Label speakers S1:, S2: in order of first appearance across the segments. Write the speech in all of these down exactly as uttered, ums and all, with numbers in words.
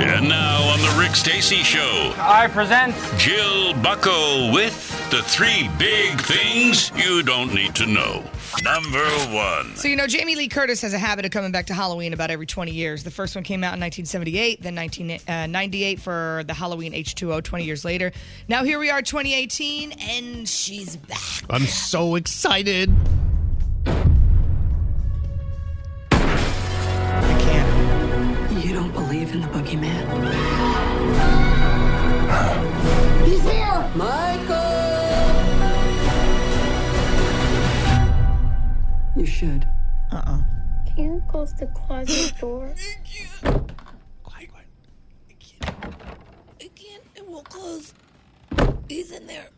S1: And now on the Rick Stacy Show,
S2: I present
S1: Jill Buckle with the three big things you don't need to know. Number one.
S3: So, you know, Jamie Lee Curtis has a habit of coming back to Halloween about every twenty years. The first one came out in nineteen seventy-eight, then nineteen ninety-eight for the Halloween H two O twenty years later. Now here we are, twenty eighteen, and she's back.
S4: I'm so excited.
S3: I can't.
S5: You don't believe in the boogeyman?
S6: He's here!
S5: Michael! You should.
S3: Uh-uh.
S6: Can you close the closet door?
S3: Quiet, quiet. I can't. I can't. It won't close. He's in there.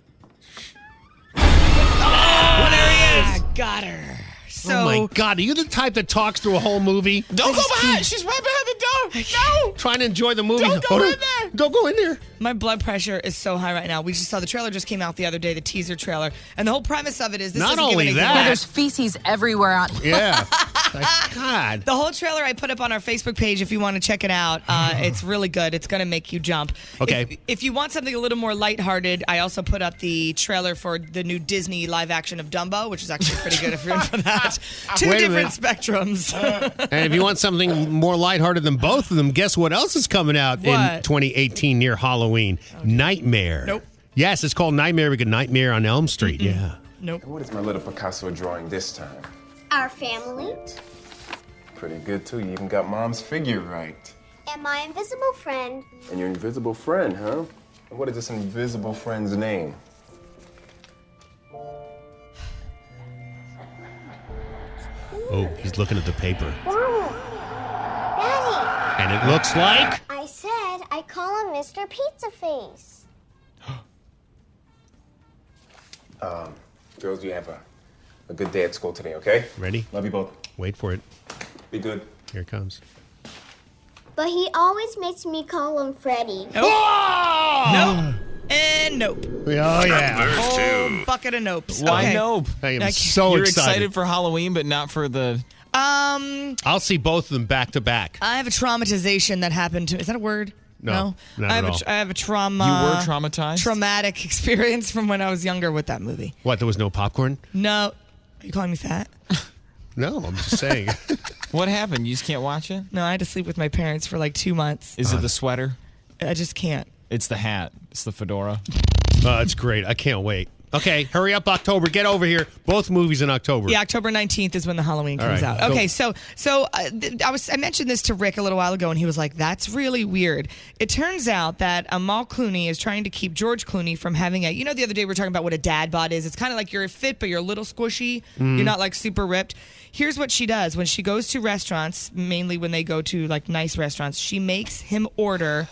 S3: Oh, there he is. Got her. So,
S4: oh my God, are you the type that talks through a whole movie?
S7: Don't go behind. She's right behind the door. No.
S4: Trying to enjoy the movie.
S7: Don't go
S4: oh,
S7: in there.
S4: Don't go in there.
S3: my blood pressure is so high right now. We just saw the trailer just came out the other day, the teaser trailer. And the whole premise of it is this
S4: Not
S3: doesn't give
S4: only
S3: anything
S4: that.
S3: away.
S8: There's feces everywhere out.
S4: Yeah. Like, God.
S3: The whole trailer I put up on our Facebook page if you want to check it out. Uh, it's really good. It's going to make you jump.
S4: Okay.
S3: If, if you want something a little more lighthearted, I also put up the trailer for the new Disney live action of Dumbo, which is actually pretty good if you're in for that. Two
S4: Wait a
S3: different
S4: minute.
S3: spectrums.
S4: And if you want something more lighthearted than both of them, guess what else is coming out in
S3: What?
S4: twenty eighteen near Halloween? Nightmare.
S3: Nope.
S4: Yes, it's called Nightmare because Nightmare on Elm Street. Yeah.
S3: Nope.
S9: What is my little Picasso drawing this time?
S6: Our family
S9: Pretty good, too. You even got Mom's figure right.
S6: and my invisible friend.
S9: And your invisible friend, huh? And what is this invisible friend's name?
S4: Oh, he's looking at the paper.
S6: Daddy,
S4: And it looks like...
S6: I said I call him Mister Pizza Face.
S9: Um, girls, you have a, a good day at school today, okay?
S4: Ready?
S9: Love you both.
S4: Wait for it.
S9: Be good.
S4: Here it comes.
S6: But he always makes me call him Freddy.
S3: Nope. And nope.
S4: Oh, yeah.
S1: Number
S3: Whole
S1: two.
S3: bucket of nopes.
S7: Why
S3: Okay.
S7: nope?
S4: I am
S3: I-
S4: so
S7: You're
S4: excited.
S7: excited for Halloween, but not for the.
S3: Um,
S4: I'll see both of them back to back.
S3: I have a traumatization that happened to. Is that a word?
S4: No, not
S3: I have
S4: at
S3: a,
S4: all.
S3: tr- I have a trauma.
S7: You were traumatized?
S3: Traumatic experience from when I was younger with that movie.
S4: What, there was no popcorn?
S3: No. Are you calling me fat?
S4: No, I'm just saying.
S7: What happened? You just can't watch it?
S3: No, I had to sleep with my parents for like two months.
S7: Is it the sweater?
S3: I just can't.
S7: It's the hat. It's the fedora.
S4: Oh, it's great. I can't wait. Okay, hurry up, October. Get over here. Both movies in October.
S3: Yeah, October nineteenth is when the Halloween comes
S4: All right,
S3: out.
S4: go.
S3: Okay, so so uh, th- I was I mentioned this to Rick a little while ago, and he was like, "That's really weird." It turns out that Amal Clooney is trying to keep George Clooney from having a. You know, the other day we were talking about what a dad bod is. It's kind of like you're fit, but you're a little squishy.
S4: Mm-hmm.
S3: You're not like super ripped. Here's what she does when she goes to restaurants, mainly when they go to like nice restaurants. She makes him order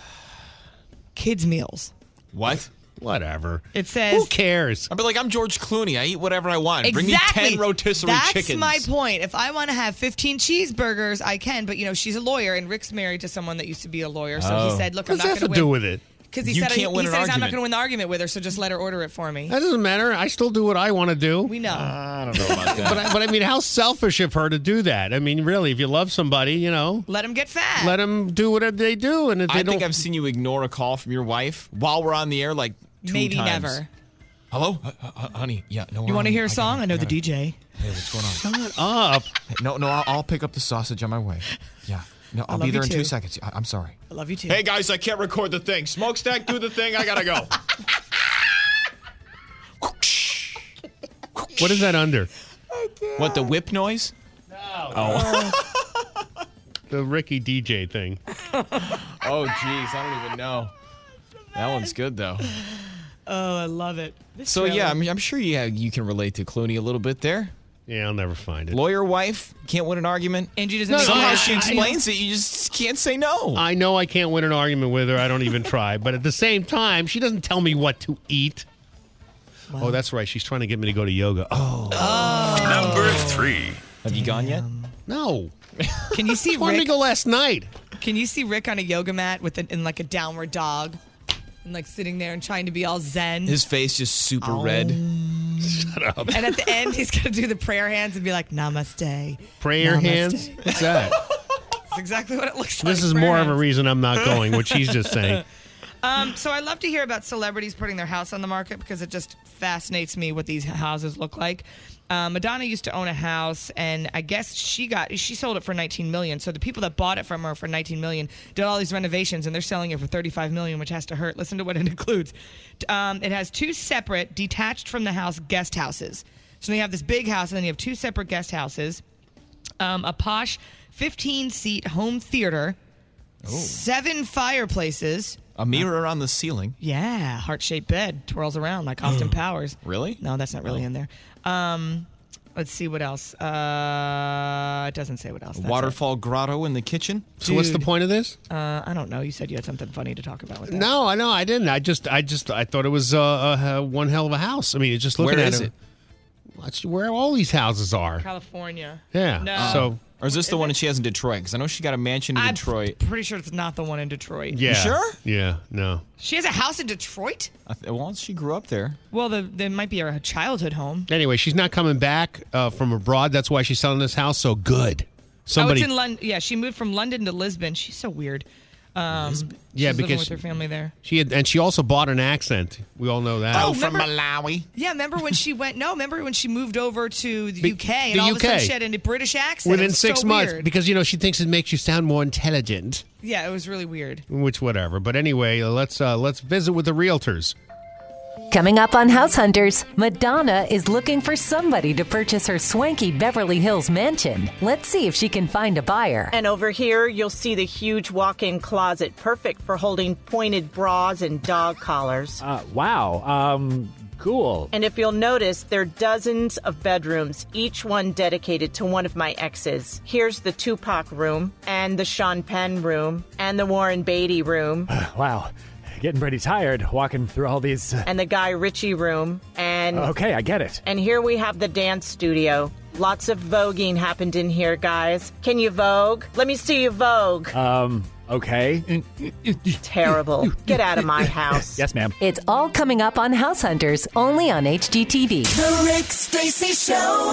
S3: kids meals.
S7: What?
S4: Whatever.
S3: It says
S4: Who cares?
S7: I'd be like, I'm George Clooney. I eat whatever I want.
S3: Exactly.
S7: Bring me ten rotisserie
S3: That's
S7: chickens.
S3: my point. If I want to have fifteen cheeseburgers, I can. But, you know, she's a lawyer, and Rick's married to someone that used to be a lawyer. So
S7: Oh.
S3: he said, look, I'm
S4: What's
S3: not
S4: that
S3: going
S4: to do
S3: win.
S4: with it?
S3: Because he
S7: You
S3: said,
S7: can't
S3: he,
S7: win
S3: he
S7: an
S3: said he's not
S7: argument.
S3: going to win the argument with her, so just let her order it for me.
S4: That doesn't matter. I still do what I want to do.
S3: We know.
S7: I don't know about that.
S4: But I, but I mean, how selfish of her to do that. I mean, really, if you love somebody, you know,
S3: let him get fat.
S4: let them do whatever they do. And if they
S7: I
S4: don't,
S7: think I've seen you ignore a call from your wife while we're on the air, like two
S3: Maybe
S7: times.
S3: never.
S7: Hello, uh, uh, honey. Yeah, no.
S3: You want to
S7: um,
S3: hear a
S7: I
S3: song?
S7: gotta-
S3: I know the
S7: gotta-
S3: D J.
S7: Hey, what's going on?
S4: shut up.
S7: Hey, no, no. I'll, I'll pick up the sausage on my way. Yeah. No, I'll
S3: love
S7: be
S3: you
S7: there in
S3: too.
S7: two seconds. I, I'm sorry.
S3: I love you too.
S7: Hey guys, I can't record the thing. Smokestack, do the thing. I gotta go.
S4: What is that under?
S7: What, the whip noise?
S4: Oh. The Ricky D J thing.
S7: Oh, jeez, I don't even know. That one's good though.
S3: Oh, I love it. This
S7: So
S3: trailer-
S7: yeah, I'm, I'm sure you have, you can relate to Clooney a little bit there.
S4: Yeah, I'll never find it.
S7: Lawyer wife can't win an argument.
S3: Angie doesn't.
S4: No,
S3: make
S4: no,
S7: Somehow
S4: I-
S7: she
S4: I-
S7: explains it. You just can't say no.
S4: I know I can't win an argument with her. I don't even try. But at the same time, she doesn't tell me what to eat. Oh, that's right. She's trying to get me to go to yoga. Oh,
S1: Number three.
S7: Have you gone yet?
S4: no.
S3: Can you see
S4: She wanted me
S3: Rick?
S4: to go last night.
S3: Can you see Rick on a yoga mat with an, in like a downward dog, and like sitting there and trying to be all zen?
S7: His face just super red.
S4: Shut up.
S3: And at the end, he's gonna do the prayer hands and be like, "Namaste."
S4: Prayer
S3: Namaste.
S4: hands? What's that?
S3: That's exactly what it looks like.
S4: This is
S3: for
S4: more
S3: her
S4: of a
S3: hands.
S4: reason I'm not going, what she's just saying.
S3: Um, so I love to hear about celebrities putting their house on the market because it just fascinates me what these houses look like. Uh, Madonna used to own a house, and I guess she got she sold it for nineteen million dollars. So the people that bought it from her for nineteen million dollars did all these renovations, and they're selling it for thirty-five million dollars, which has to hurt. Listen to what it includes. Um, it has two separate, detached from the house, guest houses. So you have this big house, and then you have two separate guest houses, um, a posh fifteen-seat home theater, seven fireplaces.
S7: A mirror on the ceiling.
S3: Yeah, heart-shaped bed twirls around like Austin Powers.
S7: Really?
S3: No, that's not really in there. Um, let's see what else. Uh, it doesn't say what else. That's
S7: Waterfall grotto in the kitchen.
S4: So what's the
S3: Dude.
S4: point of this?
S3: it. Uh, I don't know. You said you had something funny to talk about with that.
S4: No, I know I didn't. I just, I just, I thought it was uh, uh, one hell of a house. I mean, it's just looking
S7: Where
S4: at
S7: is
S4: it.
S7: it?
S4: That's where all these houses are.
S3: California.
S4: Yeah.
S3: No.
S4: So
S7: Or is this the one that she has in Detroit? Because I know she got a mansion in
S3: I'm
S7: Detroit.
S3: pretty sure it's not the one in Detroit.
S4: yeah.
S7: sure?
S4: Yeah. No.
S3: She has a house in Detroit?
S7: I th- well, she grew up there.
S3: Well, the, there might be her childhood home.
S4: Anyway, she's not coming back uh, from abroad. That's why she's selling this house. So good. Somebody.
S3: Oh, it's in London. Yeah, she moved from London to Lisbon. She's so weird. Um,
S4: Yeah,
S3: she's living
S4: because
S3: with her family there.
S4: she had, and she also bought an accent. We all know that.
S3: Oh,
S7: from
S3: remember-
S7: Malawi.
S3: Yeah, remember when she went? No, remember when she moved over to the
S4: Be-
S3: U K and
S4: the
S3: all of a sudden
S4: U K.
S3: she had a British accent. It
S4: Within
S3: was
S4: six
S3: so
S4: months,
S3: weird.
S4: because you know she thinks it makes you sound more intelligent.
S3: Yeah, it was really weird.
S4: Which whatever. But anyway, let's uh, let's visit with the realtors.
S2: Coming up on House Hunters, Madonna is looking for somebody to purchase her swanky Beverly Hills mansion. Let's see if she can find a buyer.
S8: And over here, you'll see the huge walk-in closet, perfect for holding pointed bras and dog collars.
S10: Uh, wow. Um, cool.
S8: And if you'll notice, there are dozens of bedrooms, each one dedicated to one of my exes. Here's the Tupac room, and the Sean Penn room, and the Warren Beatty room.
S10: Wow. Getting pretty tired walking through all these. Uh...
S8: And the Guy Ritchie room, and...
S10: Okay, I get it.
S8: And here we have the dance studio. Lots of voguing happened in here, guys. Can you vogue? Let me see you vogue.
S10: Um, okay.
S8: Terrible. Get out of my house.
S10: Yes, ma'am.
S2: It's all coming up on House Hunters, only on H G T V.
S11: The Rick Stacy Show.